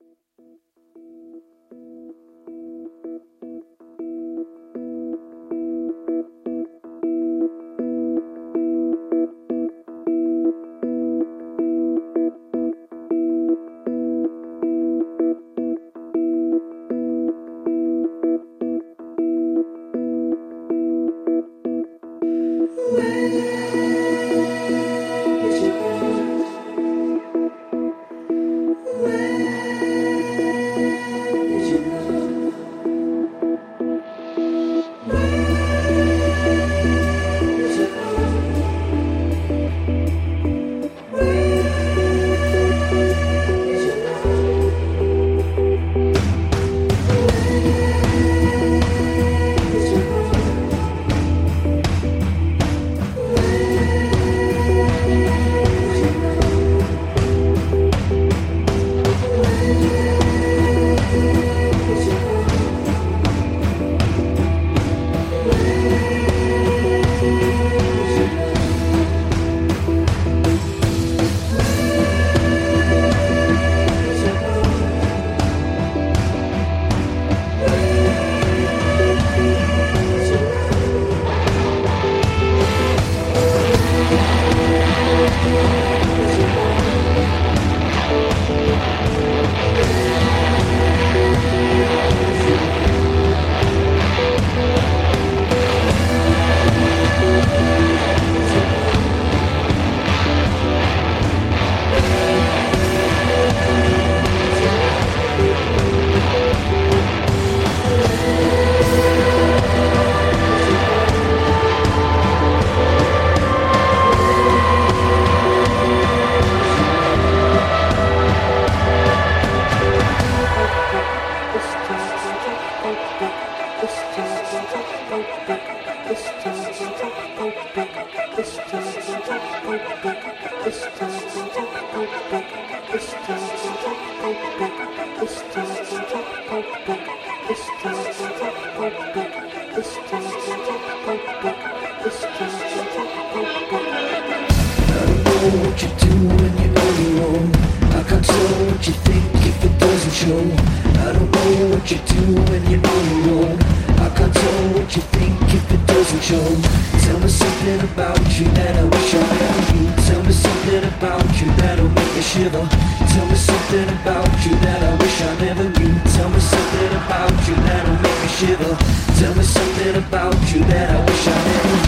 What you do when you're on your own. I can't tell what you think if it doesn't show. I don't know what you do when you're on your own. I can't tell what you think if it doesn't show. Tell me something about you that I wish I never knew. Tell me something about you that'll make me shiver. Tell me something about you that I wish I never knew. Tell me something about you that'll make me shiver. Tell me something about you that I wish I never knew.